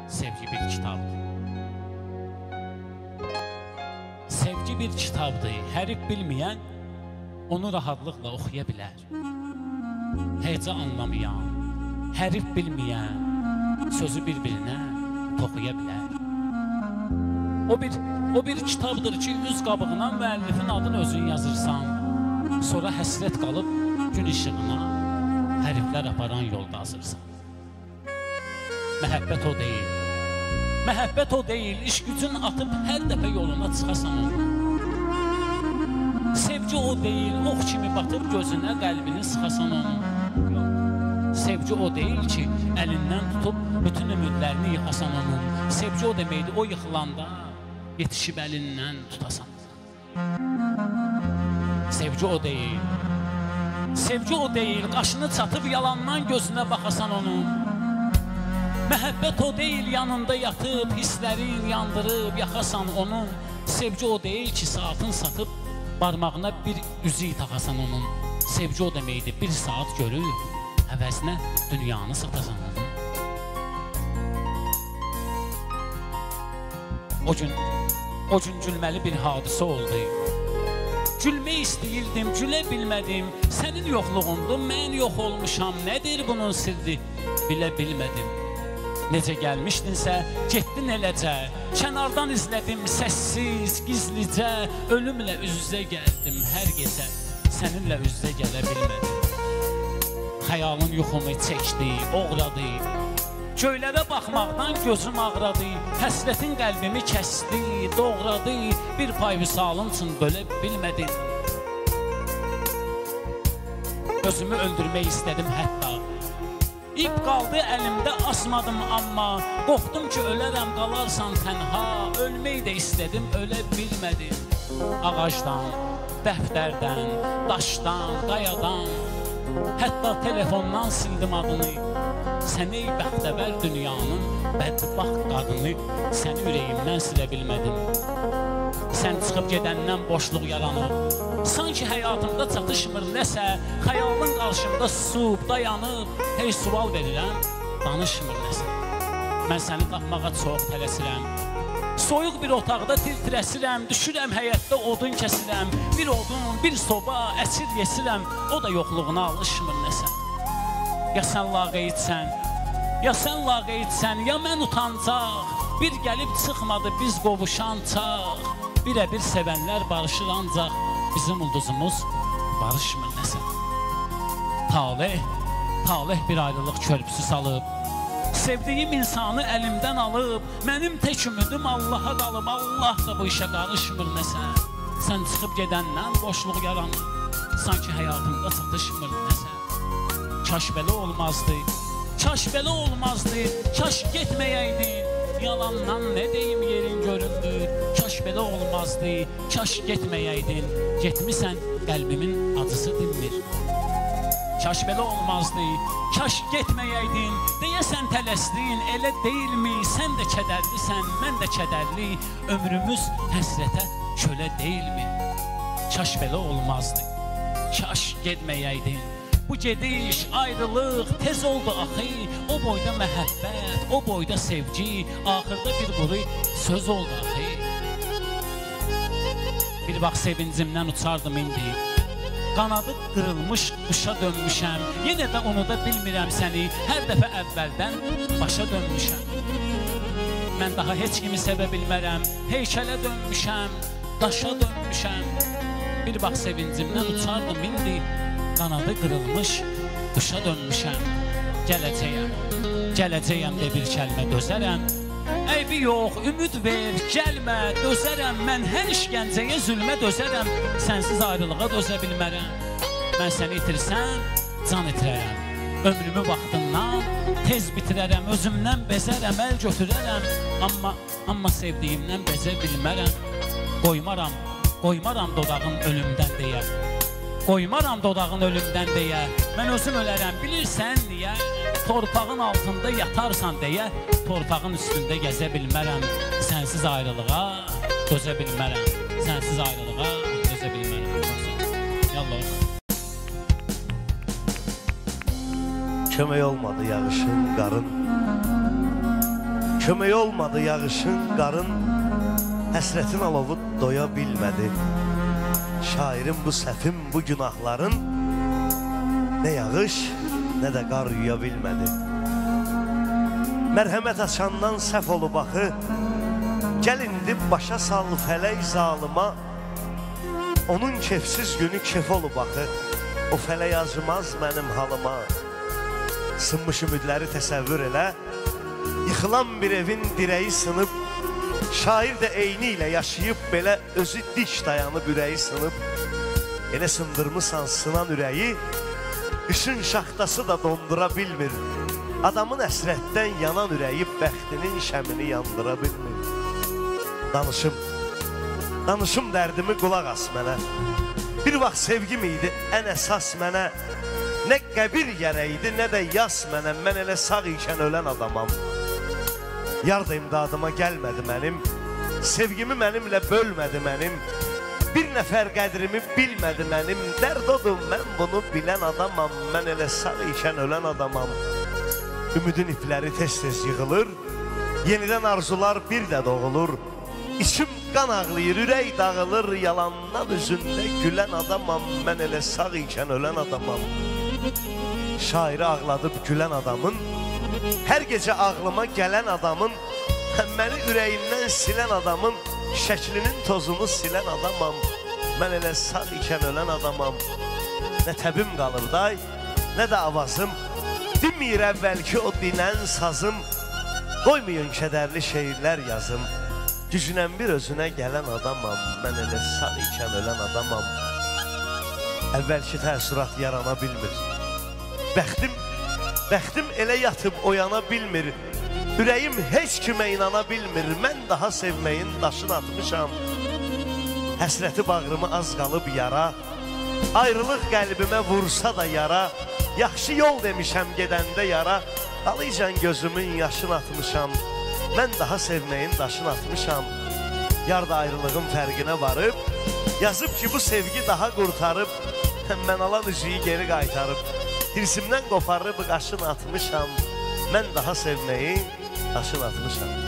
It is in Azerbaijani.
Sevgi bir kitabdır. Sevgi bir kitabdır. Hərif bilməyən onu rahatlıqla oxuya bilər. Heca anlamayan, hərif bilməyən sözü bir-birinə toxuya bilər. O bir kitabdır ki, üz qabığına müəllifin adını özün yazırsan, sonra həsrət qalıb gün işığına həriflər aparan yolda azırsan. Məhəbbət o deyil. Məhəbbət o deyil, iş gücün atıb hər dəfə yoluna çıxasan onu. Sevgi o deyil, ox kimi batıb gözünə qəlbini sıxasan onu. Sevgi o deyil ki, əlindən tutub bütün ümidlərini yıxasan onu. Sevgi o deməkdir, o yıxılanda yetişib əlindən tutasan. Sevgi o deyil. Sevgi o deyil, qaşını çatıb yalandan gözünə baxasan onu. Məhəbbət o deyil, yanında yatıb, hisslərin yandırıb, yaxasan onu. Sevgi o deyil ki, saatın satıb, barmağına bir üzük taxasan onun. Sevgi o deməkdir, bir saat görüb, əvəzinə dünyanı satasan onu. O gün gülməli bir hadisə oldu. Gülmək istəyirdim, gülə bilmədim. Sənin yoxluğunda mən yox olmuşam. Nədir bunun sirri? Bilə bilmədim. Necə gəlmişdinsə, getdin eləcə. Kənardan izlədim, səssiz, gizlicə. Ölümlə üz-üzə gəldim hər gecə. Səninlə üz-üzə gələ bilmədim. Xəyalın yuxumu çəkdi, oğradı. Göylərə baxmaqdan gözüm ağradı. Həsrətin qəlbimi kəsdi, doğradı. Bir pay vüsalın üçün bölə bilmədim. Özümü öldürmək istədim hətta. İp qaldı əlimdə, asmadım amma. Qorxdum ki, ölərəm, qalarsan tənha. Ölmək də istədim, ölə bilmədim. Ağacdan, dəftərdən, daşdan, qayadan, hətta telefondan sildim adını. Sən ey bəxtəvər dünyanın bədbaxt qadını, səni ürəyimdən silə bilmədim. Sən çıxıb gedəndən boşluq yaranıb, sanki həyatımda çatışmır nəsə, xəyalın qarşımda susub, dayanıb, hey sual verirəm, danışmır nəsə. Mən səni tapmağa çox tələsirəm, soyuq bir otaqda tir-tirəsirəm, düşürəm həyətdə odun kəsirəm, bir odun, bir soba, əsir yesirəm, o da yoxluğuna alışmır nəsə. Ya sən laqeydsən, ya sən laqeydsən, ya mən utancaq, bir gəlib çıxmadı biz qovuşan çağ. Birə-bir sevənlər barışır ancaq, bizim ulduzumuz barışmır nəsə. Talih bir ayrılıq körpüsü salıb, sevdiyim insanı əlimdən alıb, mənim tək ümidim Allaha qalıb, Allah da bu işə qarışmır nəsə. Sən çıxıb gedəndən boşluq yaranır, sanki həyatımda çatışmır nəsə. Kaş belə olmazdı, kaş belə olmazdı, kaş getməyəydin. Yalandan nə deyim yerin göründür, kaş belə olmazdı, kaş getməyəydin. Getmisən, qəlbimin acısı dinmir. Kaş belə olmazdı, kaş getməyəydin. Deyəsən tələsdin, elə deyilmi? Sən də kədərlisən, mən də kədərli. Ömrümüz həsrətə kölə deyilmi? Kaş belə olmazdı, kaş getməyəydin. Bu gediş, ayrılıq tez oldu axı, o boyda məhəbbət, o boyda sevgi, axırda bir quru söz oldu axı. Bir vaxt sevincimdən uçardım indi, qanadı qırılmış quşa dönmüşəm, yenə də unuda bilmirəm səni, hər dəfə əvvəldən başa dönmüşəm. Mən daha heç kimi sevə bilmərəm, heykələ dönmüşəm, daşa dönmüşəm. Bir vaxt sevincimdən uçardım indi, qanadı qırılmış quşa dönmüşəm. Gələcəyəm də bir kəlmə dözərəm. Əybi yox, ümid ver, gəlmə, dözərəm. Mən hər işgəncəyə, zülmə dözərəm. Sənsiz ayrılığa dözə bilmərəm. Mən səni itirsəm, can itirərəm. Ömrümü vaxtından tez bitirərəm. Özümdən bezərəm, əl götürərəm. Amma sevdiyimdən bezə bilmərəm. Qoymaram dodağın ölümdən deyə. Qoymaram dodağın ölümdən deyə. Mən özüm ölərəm, bilirsən niyə? Torpağın altında yatarsan deyə, torpağın üstündə gəzə bilmərəm. Sənsiz ayrılığa dözə bilmərəm. Sənsiz ayrılığa dözə bilmərəm. Yallah. Kömək olmadı yağışın, qarın. Kömək olmadı yağışın, qarın, həsrətin alovu doya bilmədi. Şairin bu səfim, bu günahların nə yağış, nə də qar yuya bilmədi. Mərhəmət açandan səhv olub axı, gəl indi başa sal fələk zalıma. Onun kefsiz günü kef olub axı, o fələk acımaz mənim halıma. Sınmış ümidləri təsəvvür elə, yıxılan bir evin dirəyi sınıb, şair də eyni ilə yaşayıb, belə özü dik dayanıb ürəyi sınıb. Elə sındırmısan sınan ürəyi, qışın şaxtası da dondura bilmir. Adamın əsrətdən yanan ürəyi bəxtinin şəmini yandıra bilmir. Danışım dərdimi qulaq as mənə. Bir vaxt sevgim idi ən əsas mənə. Nə qəbir gərəkdi, nə də yas mənə. Mən elə sağ ikən ölən adamam. Yar da imdadıma gəlmədi mənim. Sevgimi mənimlə bölmədi mənim. Bir nəfər qədrimi bilmədi mənim. Dərd odur, mən bunu bilən adamam. Mən elə sağ ikən ölən adamam. Ümidin ipləri tez-tez yığılır. Yenidən arzular bir də doğulur. İçim qan ağlayır, ürək dağılır. Yalandan üzündə gülən adamam. Mən elə sağ ikən ölən adamam. Şairi ağladıb gülən adamın, hər gecə ağlıma gələn adamın, məni ürəyindən silən adamın, şəklinin tozunu silən adamam. Mən elə sağ ikən ölən adamam. Nə təbim qalır day, nə də avazım. Dinmir əvvəlki o dinən sazım. Qoymayın kədərli şeirlər yazım. Gücünən bir özünə gələn adamam. Mən elə sağ ikən ölən adamam. Əvvəlki təəssürat yarana bilmir. Bəxtim elə yatıb oyana bilmir. Ürəyim heç kimə inana bilmir. Mən daha sevməyin daşını atmışam. Həsrəti bağrımı az qalıb yara. Ayrılıq qəlbimə vursa da yara. Yaxşı yol demişəm gedəndə yara. Alıcan gözümün yaşını atmışam. Mən daha sevməyin daşını atmışam. Yar da ayrılığın fərqinə varıb, yazıb ki bu sevgi daha qurtarıb. Mən alan üzüyü geri qaytarıb, hirsimdən qoparıb qaşını atmışam. Mən daha sevməyi daşını atmışam.